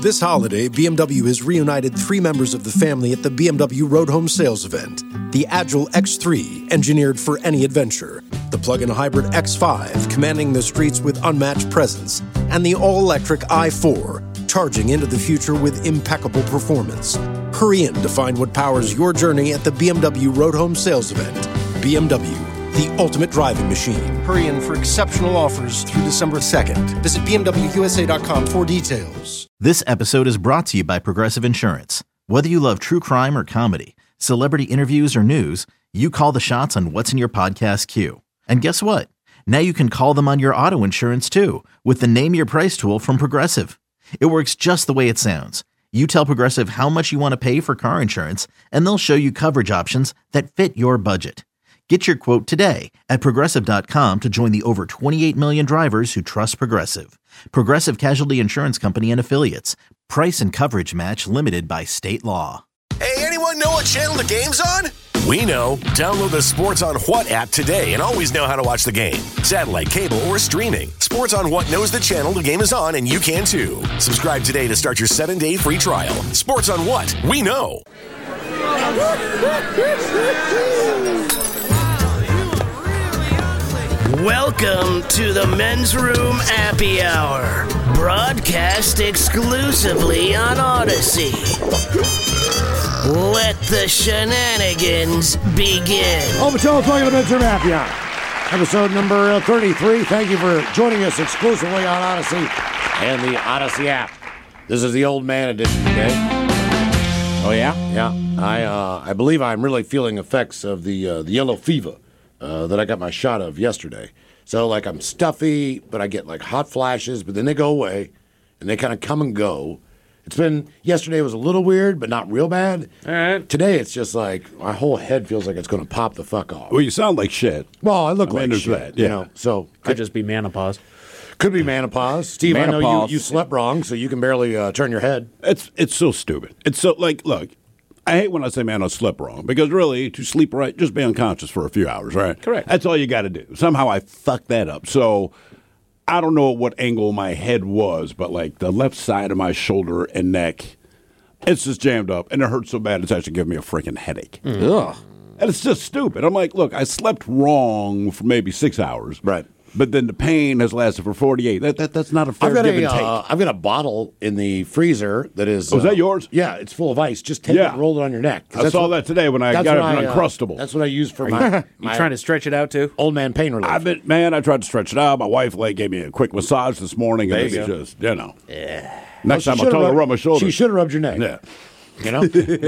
This holiday, BMW has reunited 3 members of the family at the BMW Road Home Sales event. The Agile X3, engineered for any adventure. The plug-in hybrid X5, commanding the streets with unmatched presence. And the all-electric i4, charging into the future with impeccable performance. Hurry in to find what powers your journey at the BMW Road Home Sales event. BMW, the ultimate driving machine. Hurry in for exceptional offers through December 2nd. Visit BMWUSA.com for details. This episode is brought to you by Progressive Insurance. Whether you love true crime or comedy, celebrity interviews or news, you call the shots on what's in your podcast queue. And guess what? Now you can call them on your auto insurance too with the Name Your Price tool from Progressive. It works just the way it sounds. You tell Progressive how much you want to pay for car insurance, and they'll show you coverage options that fit your budget. Get your quote today at Progressive.com to join the over 28 million drivers who trust Progressive. Progressive Casualty Insurance Company and Affiliates. Price and coverage match limited by state law. Hey, anyone know what channel the game's on? We know. Download the Sports on What app today and always know how to watch the game. Satellite, cable, or streaming. Sports on What knows the channel the game is on, and you can too. Subscribe today to start your 7-day free trial. Sports on What? We know. Welcome to the Men's Room Happy Hour, broadcast exclusively on Odyssey. Let the shenanigans begin. Oh, Patel, talking to the Men's Room Happy Hour. Episode number 33. Thank you for joining us exclusively on Odyssey and the Odyssey app. This is the old man edition, okay? Oh, yeah? Yeah. I believe I'm really feeling effects of the yellow fever that I got my shot of yesterday. So, like, I'm stuffy, but I get, like, hot flashes, but then they go away, and they kind of come and go. Yesterday was a little weird, but not real bad. All right. Today, it's just like, my whole head feels like it's going to pop the fuck off. Well, you sound like shit. Well, I look like there's shit, that, you yeah. know, so. Could just be menopause. Could be menopause. Steve, I know Menopause. you slept wrong, so you can barely turn your head. It's so stupid. It's so, like, look, I hate when I say, man, I slept wrong. Because really, to sleep right, just be unconscious for a few hours, right? Correct. That's all you got to do. Somehow I fucked that up. So I don't know what angle my head was, but, like, the left side of my shoulder and neck, it's just jammed up. And it hurts so bad, it's actually giving me a freaking headache. Ugh. And it's just stupid. I'm like, look, I slept wrong for maybe 6 hours. Right. But then the pain has lasted for 48. That's not a fair give and take. I've got a bottle in the freezer that is... Oh, is that yours? Yeah, it's full of ice. Just take it and roll it on your neck. I saw that today when I got it from Uncrustable. That's what I use for my You trying to stretch it out, too? old man pain relief. I tried to stretch it out. My wife gave me a quick massage this morning. And There it's you just, you know. Yeah. Next time I'll tell her to rub my shoulder. She should have rubbed your neck. Yeah. You know?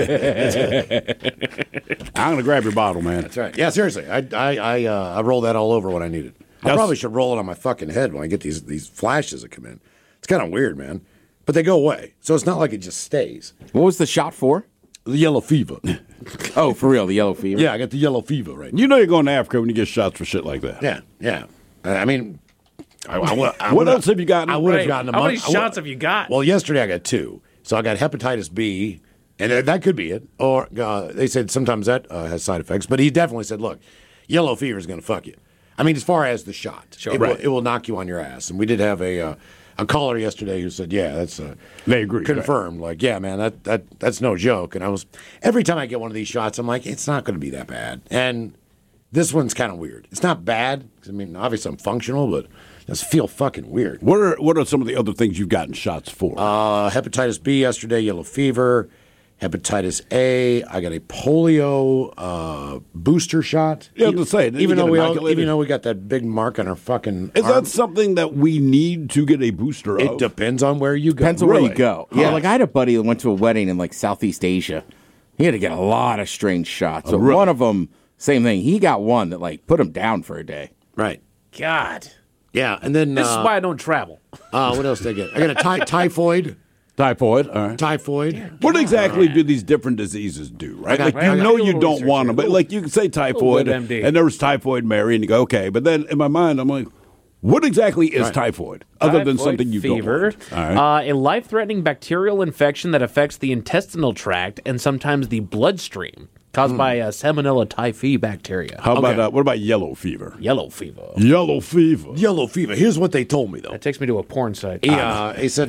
I'm going to grab your bottle, man. That's right. Yeah, seriously. I roll that all over when I need it. I probably should roll it on my fucking head when I get these flashes that come in. It's kind of weird, man. But they go away. So it's not like it just stays. What was the shot for? The yellow fever. Oh, for real, the yellow fever? Yeah, I got the yellow fever right now. You know you're going to Africa when you get shots for shit like that. Yeah. I mean, what else have you gotten? I would have gotten a How many month. shots have you got? Well, yesterday I got 2. So I got hepatitis B, and that could be it. Or they said sometimes that has side effects. But he definitely said, look, yellow fever is going to fuck you. I mean, as far as the shot, Sure. it will knock you on your ass. And we did have a caller yesterday who said, yeah, that's they agree, confirmed. Right? Like, yeah, man, that's no joke. And every time I get one of these shots, I'm like, it's not going to be that bad. And this one's kind of weird. It's not bad. I mean, obviously I'm functional, but it does feel fucking weird. What are some of the other things you've gotten shots for? Hepatitis B yesterday, yellow fever, hepatitis A. I got a polio booster shot. Yeah, I was going to say, even though we got that big mark on our fucking Is arm, that something that we need to get a booster of? it depends on where you go. Depends on where you Really? go. Yes. Yeah, like I had a buddy that went to a wedding in like Southeast Asia. He had to get a lot of strange shots. So really? one of them, same thing. He got one that like put him down for a day. Right. God. Yeah, and then This is why I don't travel. what else did I get? I got a typhoid. Typhoid, all right. Typhoid. What exactly do these different diseases do, right? I got- Like, I you got- know do a you little don't research want here. them, but like you can say typhoid, WebMD. and there was typhoid Mary, and you go, okay. But then in my mind, I'm like, what exactly is typhoid, other than Typhoid something you fever, don't want? All right. a life-threatening bacterial infection that affects the intestinal tract and sometimes the bloodstream. caused by Salmonella typhi bacteria. How about what about yellow fever? Yellow fever. Yellow fever. Yellow fever. Here's what they told me, though. That takes me to a porn site. They said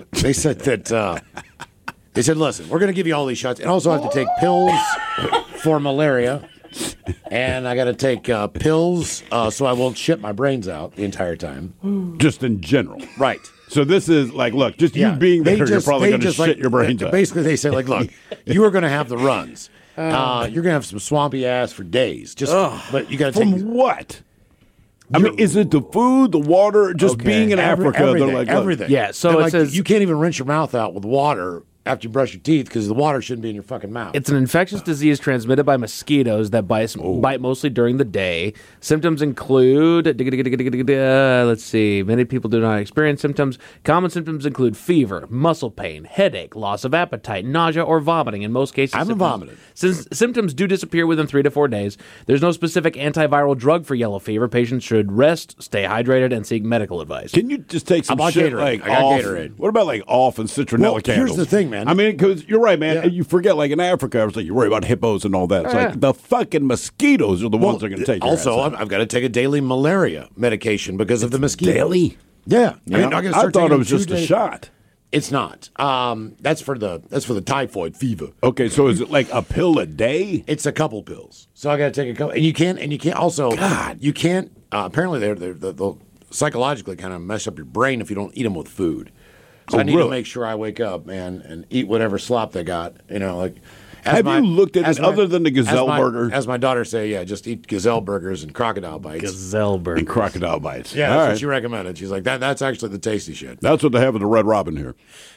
that they said, listen, we're going to give you all these shots, and also I have to take pills for malaria, and I got to take pills so I won't shit my brains out the entire time. Just in general. Right. So this is like, look, just you being there, you're probably going to shit your brains out. Basically, they say, like, look, you are going to have the runs. You're going to have some swampy ass for days. But you got to take. From what? I mean, is it the food, the water, just being in Africa? Everything, they're like, look, everything. Yeah, so it says you can't even rinse your mouth out with water after you brush your teeth because the water shouldn't be in your fucking mouth. It's an infectious disease transmitted by mosquitoes that bite mostly during the day. Symptoms include, let's see, many people do not experience symptoms. Common symptoms include fever, muscle pain, headache, loss of appetite, nausea, or vomiting. In most cases, I haven't vomited. Since symptoms do disappear within 3 to 4 days, there's no specific antiviral drug for yellow fever. Patients should rest, stay hydrated, and seek medical advice. Can you just take some shit Gatorade. like I got off? Gatorade. What about like off and citronella candles? Here's the thing, man. I mean, because you're right, man. Yeah. You forget, like in Africa, I was like, you worry about hippos and all that. It's like the fucking mosquitoes are the ones that are going to take. Also, your ass out. I've got to take a daily malaria medication because of the mosquitoes. daily? Yeah. I thought it was just a shot. It's not. That's for the typhoid fever. Okay, so is it like a pill a day? It's a couple pills. So I got to take a couple, and you can't also. God, you can't. Apparently, they'll psychologically kind of mess up your brain if you don't eat them with food. So I need to make sure I wake up, man, and eat whatever slop they got. You know, like. Have you looked at it other than the gazelle burger? As my daughter say, yeah, just eat gazelle burgers and crocodile bites. Gazelle burgers. And crocodile bites. Yeah, All that's right. what she recommended. She's like, that's actually the tasty shit. That's what they have at the Red Robin here.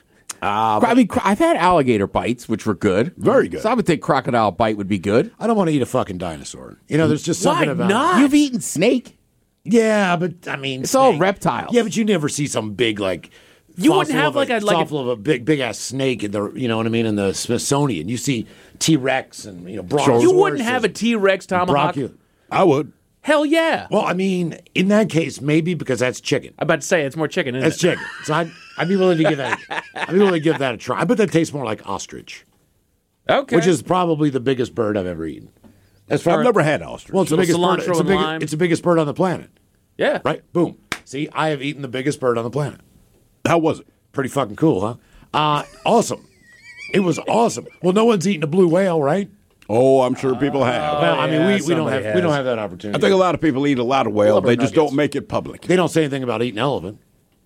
I mean, I've had alligator bites, which were good. Very good. So I would think crocodile bite would be good. I don't want to eat a fucking dinosaur. You know, there's just something about not? You've eaten snake. Yeah, but I mean, It's all reptiles. Yeah, but you never see some big like. You wouldn't fossil have of like a fossil of a big ass snake in the, you know what I mean, in the Smithsonian. You see T-Rex and brontosaurus. You wouldn't have a T-Rex tomahawk? I would. Hell yeah. Well, I mean, in that case, maybe because that's chicken. I'm about to say it's more chicken, isn't That's it? chicken. So I'd be willing to give that. I'd be willing to give that a try. I bet that tastes more like ostrich, Okay. which is probably the biggest bird I've ever eaten. As far I've never had ostrich. Well, it's the Little biggest bird. cilantro and lime. It's the biggest bird on the planet. yeah. Right? Boom. See, I have eaten the biggest bird on the planet. How was it? Pretty fucking cool, huh? Awesome. It was awesome. Well, no one's eaten a blue whale, right? Oh, I'm sure people have. Well, I mean, yeah, we don't somebody have has. that opportunity. I think a lot of people eat a lot of whale. Blubber They just nuggets. don't make it public. They don't say anything about eating elephant.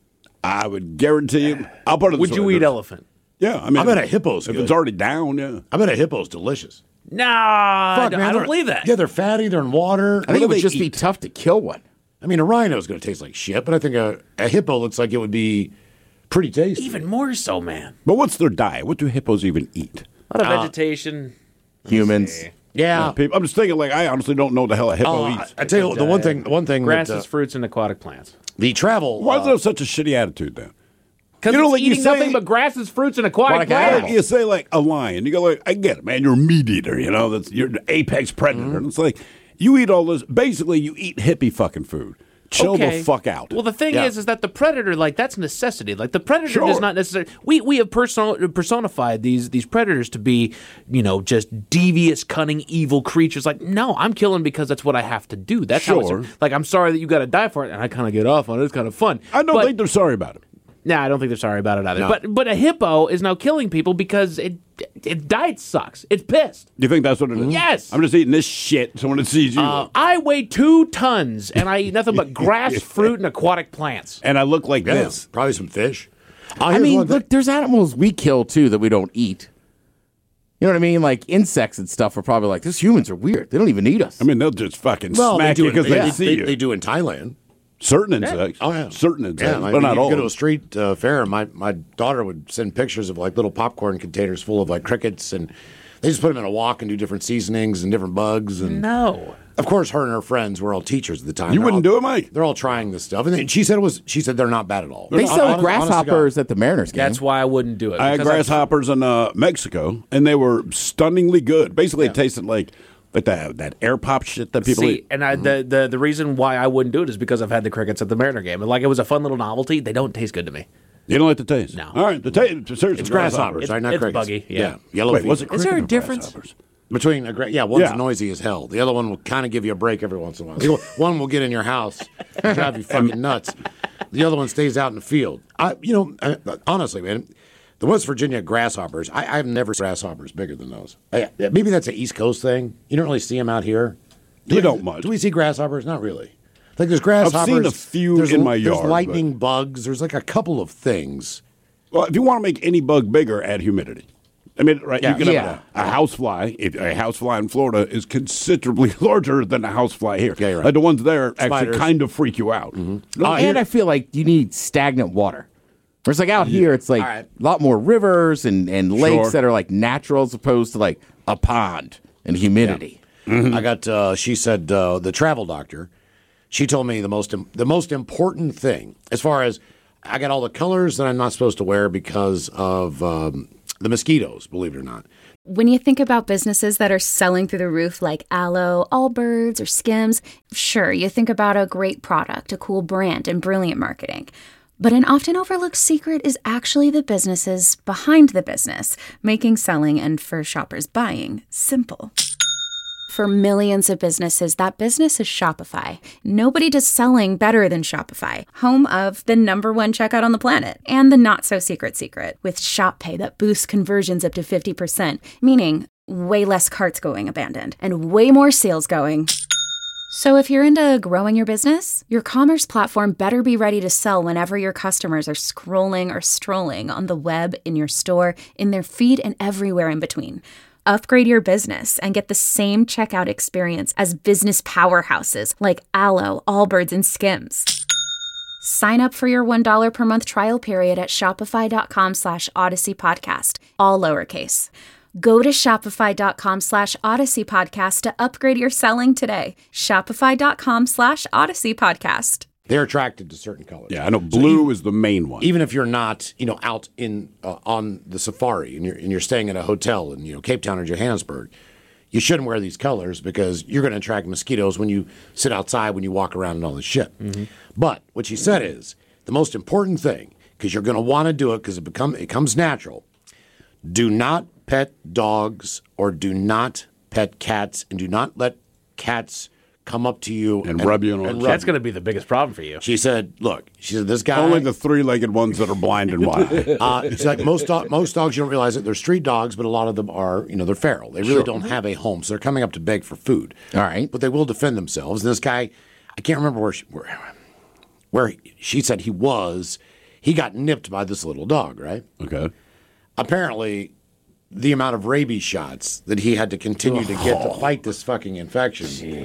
I would guarantee you. I'll put it this Would way. you eat elephant? Yeah, I mean, I bet a hippo's if good. it's already down. Yeah, I bet a hippo's delicious. Nah, Fuck, man, I don't they're- believe that. Yeah, they're fatty. They're in water. I think it do would they just be eat? tough to kill one. I mean, a rhino's going to taste like shit, but I think a hippo looks like it would be pretty tasty. Even more so, man. but what's their diet? What do hippos even eat? A lot of vegetation. Humans. Yeah. People, I'm just thinking, like, I honestly don't know the hell a hippo eats. I tell you, the one thing Grasses, that fruits, and aquatic plants. the travel. Why is there such a shitty attitude then? Because You know, it's like you eating say- nothing but grasses, fruits, and aquatic Aquatic plants. animals. You say like a lion, you go like, I get it, man. You're a meat eater, you know. That's you're an apex predator. And it's like you eat all this. Basically, you eat hippie fucking food. Chill the fuck out. Well, the thing Yeah. is that the predator, like, that's necessity. Like, the predator Sure. does not necessarily. We have personified these predators to be, just devious, cunning, evil creatures. Like, no, I'm killing because that's what I have to do. That's how Sure. it's. Like, I'm sorry that you got to die for it, and I kind of get off on it. It's kind of fun. I don't But- think they're sorry about it. Nah, I don't think they're sorry about it either. No. But a hippo is now killing people because its diet sucks. It's pissed. Do you think that's what it is? Yes. I'm just eating this shit. So when it sees you, I weigh 2 tons, and I eat nothing but grass, fruit, and aquatic plants. and I look like Yeah, this. probably some fish. I Here's mean, one thing. look, there's animals we kill too that we don't eat. You know what I mean? Like insects and stuff are probably like, these humans are weird. They don't even eat us. I mean, they'll just fucking Well, smack you because they see you. They do in Thailand. Certain insects. Oh yeah, Certain insects, Yeah, but not you all. go to a street fair, and my daughter would send pictures of like little popcorn containers full of like crickets, and they just put them in a wok and do different seasonings and different bugs. And No. of course, her and her friends were all teachers at the time. You They're wouldn't all- do it, Mike? They're all trying this stuff, and then she said they're not bad at all. They sell Honest to grasshoppers at the Mariners game. That's why I wouldn't do it. I had because grasshoppers in Mexico, and they were stunningly good. Basically, it tasted like that air pop shit that people See, eat. and the reason why I wouldn't do it is because I've had the crickets at the Mariner game. And like, it was a fun little novelty. They don't taste good to me. You don't like the taste? No. All right, the taste. Seriously, It's grasshoppers, right? Not it's crickets. buggy, yeah. Yellow Wait, fever. was it Is there a cricket or difference? grasshoppers? Between one's noisy as hell. The other one will kind of give you a break every once in a while. One will get in your house and drive you fucking nuts. The other one stays out in the field. Honestly, man, the West Virginia grasshoppers, I've never seen grasshoppers bigger than those. Maybe that's an East Coast thing. You don't really see them out here. You don't much. Do we see grasshoppers? Not really. Like there's grasshoppers. I've seen a few in my yard. There's lightning bugs. There's like a couple of things. Well, if you want to make any bug bigger, add humidity. I mean, right? You can have a housefly. A housefly in Florida is considerably larger than a housefly here. Yeah, you're right. Like the ones there Spiders. actually kind of freak you out. Mm-hmm. And I feel like you need stagnant water. Whereas like out here, it's like a lot more rivers and lakes that are like natural as opposed to like a pond and humidity. Yeah. Mm-hmm. I got. She said the travel doctor. She told me the most important thing as far as I got all the colors that I'm not supposed to wear because of the mosquitoes. Believe it or not. When you think about businesses that are selling through the roof like Aloe, Allbirds, or Skims, sure, you think about a great product, a cool brand, and brilliant marketing. But an often overlooked secret is actually the businesses behind the business, making selling and for shoppers buying simple. For millions of businesses, that business is Shopify. Nobody does selling better than Shopify, home of the #1 checkout on the planet, and the not-so-secret secret, with Shop Pay that boosts conversions up to 50%, meaning way less carts going abandoned, and way more sales going. So if you're into growing your business, your commerce platform better be ready to sell whenever your customers are scrolling or strolling on the web, in your store, in their feed, and everywhere in between. Upgrade your business and get the same checkout experience as business powerhouses like Aloe, Allbirds, and Skims. Sign up for your $1 per month trial period at shopify.com/Odyssey Podcast, all lowercase. Go to shopify.com /Odyssey Podcast to upgrade your selling today. Shopify.com /Odyssey Podcast. They're attracted to certain colors. Yeah, I know blue is the main one. Even if you're not, out in on the safari and you're staying in a hotel in Cape Town or Johannesburg, you shouldn't wear these colors because you're going to attract mosquitoes when you sit outside, when you walk around, and all this shit. Mm-hmm. But what she said is the most important thing, because you're going to want to do it because it comes natural. Do not pet dogs or do not pet cats, and do not let cats come up to you and rub you. That's going to be the biggest problem for you. She said, this guy... Only the three-legged ones that are blind and one eye. She's like, most dogs, you don't realize it. They're street dogs, but a lot of them are, they're feral. They really don't have a home, so they're coming up to beg for food. All right. But they will defend themselves. And this guy, I can't remember where she said he got nipped by this little dog, right? Okay. Apparently, the amount of rabies shots that he had to continue to get to fight this fucking infection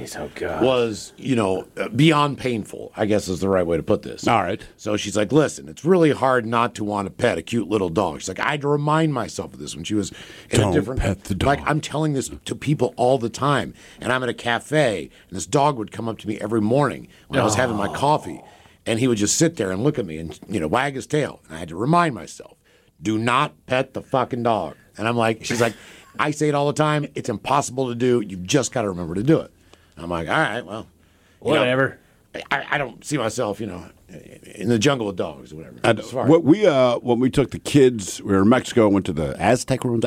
was, beyond painful, I guess is the right way to put this. All right. So she's like, listen, it's really hard not to want to pet a cute little dog. She's like, I had to remind myself of this when she was in a different... pet the dog. Like, I'm telling this to people all the time. And I'm at a cafe, and this dog would come up to me every morning when I was having my coffee. And he would just sit there and look at me and, wag his tail. And I had to remind myself, do not pet the fucking dog. And I'm like, she's like, I say it all the time. It's impossible to do. You've just got to remember to do it. And I'm like, all right, well, whatever. I don't see myself, in the jungle with dogs or whatever. When we took the kids, we were in Mexico, went to the Aztec ruins,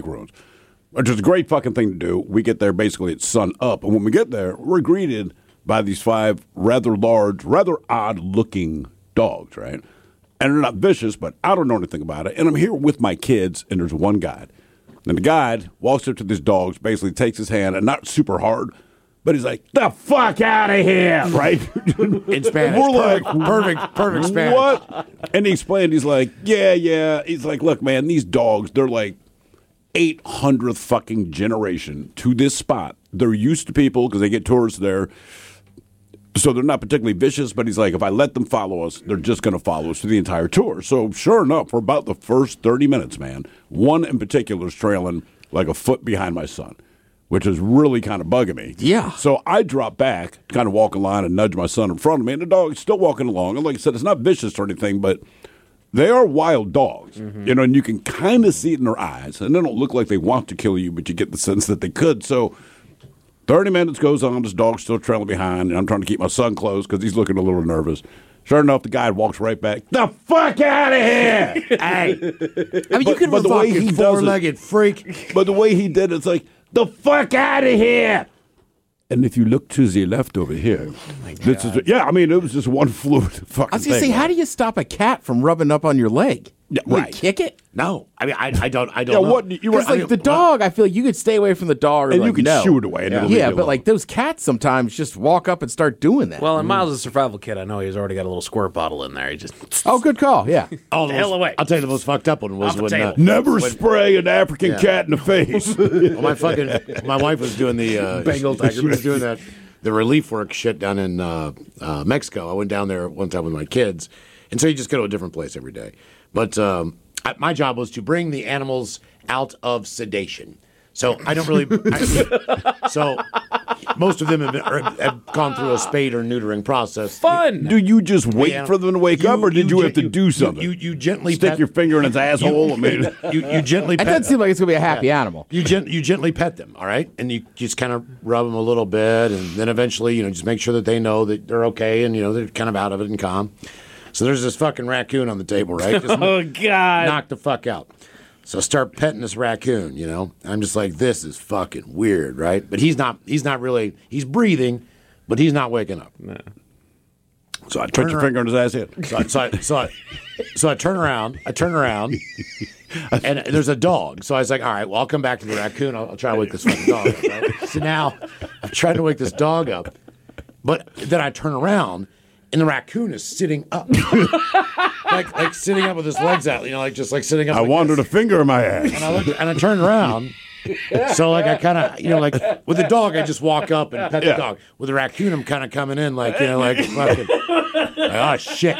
which is a great fucking thing to do. We get there basically at sun up. And when we get there, we're greeted by these 5 rather large, rather odd-looking dogs, right? And they're not vicious, but I don't know anything about it. And I'm here with my kids, and there's one guide. And the guide walks up to these dogs, basically takes his hand, and not super hard, but he's like, the fuck out of here, right? In Spanish. We're like, perfect Spanish. What? And he explained, he's like, yeah. He's like, look, man, these dogs, they're like 800th fucking generation to this spot. They're used to people because they get tourists there. So they're not particularly vicious, but he's like, if I let them follow us, they're just going to follow us through the entire tour. So sure enough, for about the first 30 minutes, man, one in particular is trailing like a foot behind my son, which is really kind of bugging me. Yeah. So I drop back, kind of walk in line and nudge my son in front of me, and the dog's still walking along. And like I said, it's not vicious or anything, but they are wild dogs, and you can kind of see it in their eyes. And they don't look like they want to kill you, but you get the sense that they could. So 30 minutes goes on, this dog's still trailing behind, and I'm trying to keep my son close because he's looking a little nervous. Sure enough, the guy walks right back. The fuck out of here! Hey. I mean, you can but the way he 4-legged freak. But the way he did it's like, the fuck out of here. And if you look to the left over here, this is I mean, it was just one fluid fucking I was going to thing. say, how do you stop a cat from rubbing up on your leg? Yeah, Would right. you kick it? No, I mean, I don't Yeah, know. what you were Because, like, the dog, I feel like you could stay away from the dog. Or and like, you could no. shoo it away. And it'll leave Yeah, you but, alone. like, those cats sometimes just walk up and start doing that. Well, in Miles' a survival kit, I know he's already got a little squirt bottle in there. He just Oh, good call, yeah. Oh, the hell away. I'll tell you the most fucked up one was Off the when table. never spray an African cat in the face. well, my wife was doing the Bengal tiger. She was doing the relief work shit down in Mexico. I went down there one time with my kids, and so you just go to a different place every day. But my job was to bring the animals out of sedation. So I don't really. So most of them have gone through a spade or neutering process. fun. Do you just wait Yeah. for them to wake up, or did you have to do something? You gently Stick pet, your finger in its asshole. I mean, you gently That pet doesn't seem like it's going to be a happy animal. You gently pet them, all right, and you just kind of rub them a little bit, and then eventually, just make sure that they know that they're okay, and they're kind of out of it and calm. So there's this fucking raccoon on the table, right? Just Oh, God. knock the fuck out. So I start petting this raccoon, I'm just like, this is fucking weird, right? But he's not really. He's breathing, but he's not waking up. so I put your finger in his ass head. So I turn around, and there's a dog. So I was like, all right, well, I'll come back to the raccoon. I'll try to wake this fucking dog up, right? So now I'm trying to wake this dog up, but then I turn around, and the raccoon is sitting up. like sitting up with his legs out, just like sitting up. I like wanted this. a finger in my ass. And I looked, and I turned around. So like I kind of, like with the dog, I just walk up and pet the dog. With the raccoon, I'm kind of coming in like fucking, oh shit.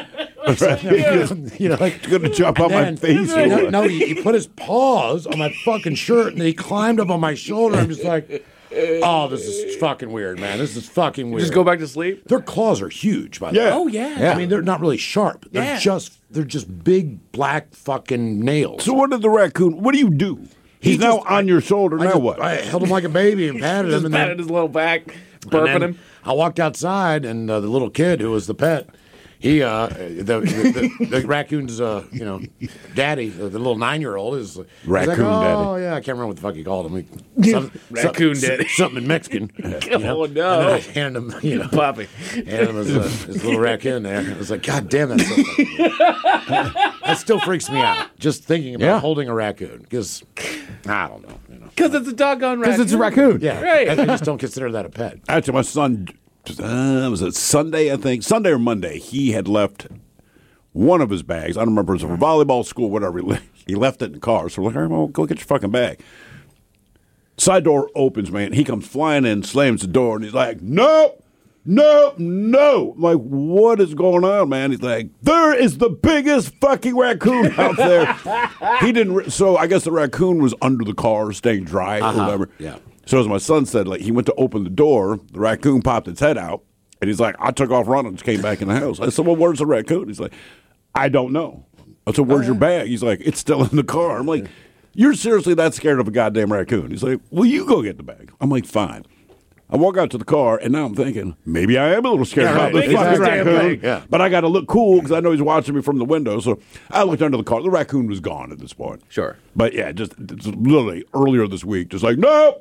Like gonna jump on my face. No, he put his paws on my fucking shirt and he climbed up on my shoulder. I'm just like, oh, this is fucking weird, man. This is fucking weird. Just go back to sleep? Their claws are huge, by the way. Yeah. Oh, yeah. I mean, they're not really sharp. They're just big black fucking nails. So what did the raccoon? What do you do? He's now on your shoulder. Now what? I held him like a baby and patted him, Just and patted then his little back, and burping then him. I walked outside, and the little kid who was the pet, he the raccoon's daddy, the little 9-year-old is Raccoon he's like, oh daddy. yeah, I can't remember what the fuck he called him. Raccoon daddy. something in Mexican. Oh, no. And then I handed him, Puppy. handed him his little raccoon there. I was like, God damn it! That still freaks me out just thinking about holding a raccoon because I don't know. Because it's a doggone raccoon. Because it's a raccoon. Yeah, Right. I just don't consider that a pet. Actually, my son, was it Sunday, I think? Sunday or Monday, he had left one of his bags. I don't remember if it was for volleyball school, whatever. He left it in the car. So we're like, all right, well, go get your fucking bag. Side door opens, man. He comes flying in, slams the door, and he's like, nope. No. I'm like, what is going on, man? He's like, there is the biggest fucking raccoon out there. He didn't. So I guess the raccoon was under the car, staying dry or whatever. Yeah. So as my son said, like he went to open the door, the raccoon popped its head out, and he's like, I took off running, and just came back in the house. I said, well, where's the raccoon? He's like, I don't know. I said, where's your bag? He's like, it's still in the car. I'm like, you're seriously that scared of a goddamn raccoon? He's like, well, you go get the bag. I'm like, fine. I walk out to the car, and now I'm thinking, maybe I am a little scared about this fucking raccoon. Yeah. But I got to look cool because I know he's watching me from the window. So I looked under the car. The raccoon was gone at this point. Sure. But yeah, just it's literally earlier this week, just like, nope.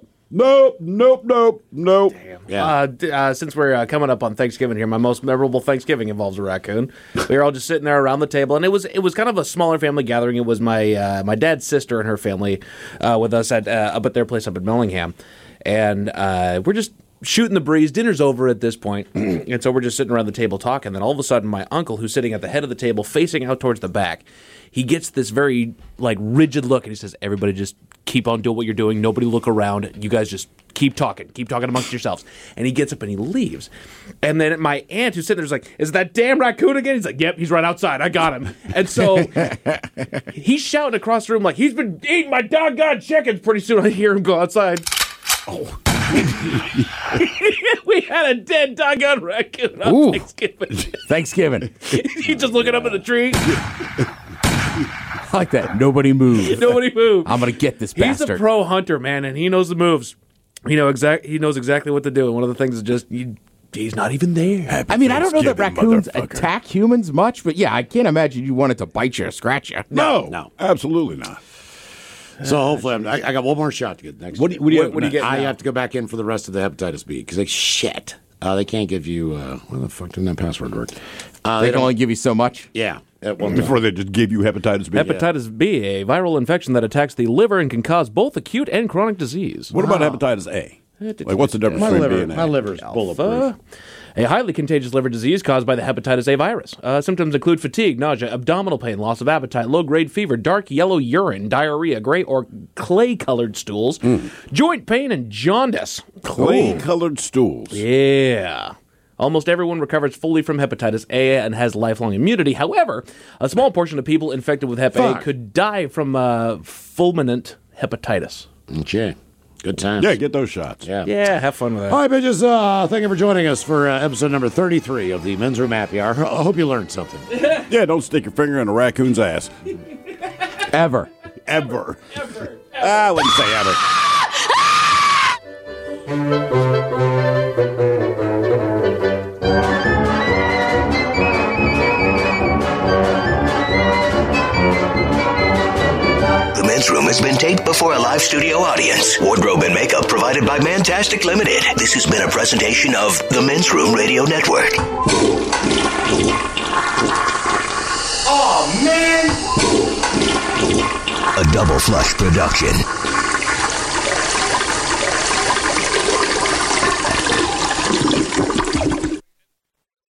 Yeah. Since we're coming up on Thanksgiving here, my most memorable Thanksgiving involves a raccoon. We were all just sitting there around the table, and it was kind of a smaller family gathering. It was my dad's sister and her family with us up at their place up in Mellingham, and we're just shooting the breeze. Dinner's over at this point, and so we're just sitting around the table talking. Then all of a sudden, my uncle, who's sitting at the head of the table, facing out towards the back, he gets this very rigid look, and he says, "Everybody, just keep on doing what you're doing. Nobody look around. You guys just keep talking amongst yourselves." And he gets up and he leaves. And then my aunt, who's sitting there, is like, "Is that damn raccoon again?" He's like, "Yep, he's right outside. I got him." And so he's shouting across the room like, "He's been eating my doggone chickens." Pretty soon I hear him go outside. Oh. We had a dead doggone raccoon on Thanksgiving. He's just looking up at the tree. I like that. Nobody move. Nobody moved. I'm going to get this He's bastard. a pro hunter, man, and he knows the moves. He knows exactly what to do. And one of the things is just he's not even there. I mean, I don't know that Thanksgiving, raccoons motherfucker. attack humans much, but yeah, I can't imagine you wanted to bite you or scratch you. No, absolutely not. So hopefully, I got one more shot to get next. What do you get? I have to go back in for the rest of the hepatitis B because they can't give you. Where the fuck didn't that password work? They can only give you so much. Yeah. Before they just give you hepatitis B. Hepatitis B, a viral infection that attacks the liver and can cause both acute and chronic disease. What about hepatitis A? Like, what's the difference between B and A? My liver's bulletproof. A highly contagious liver disease caused by the hepatitis A virus. Symptoms include fatigue, nausea, abdominal pain, loss of appetite, low-grade fever, dark yellow urine, diarrhea, gray or clay-colored stools, joint pain, and jaundice. Clay-colored stools. Yeah. Almost everyone recovers fully from hepatitis A and has lifelong immunity. However, a small portion of people infected with Hep A could die from fulminant hepatitis. Okay. Good times. Yeah, get those shots. Yeah, have fun with that. All right, bitches. Thank you for joining us for episode number 33 of the Men's Room Happy Hour. I hope you learned something. Yeah, don't stick your finger in a raccoon's ass. Ever. I wouldn't say ever. The Men's Room has been taped before a live studio audience. Wardrobe and makeup provided by Mantastic Limited. This has been a presentation of the Men's Room Radio Network. Oh, man! A Double Flush production.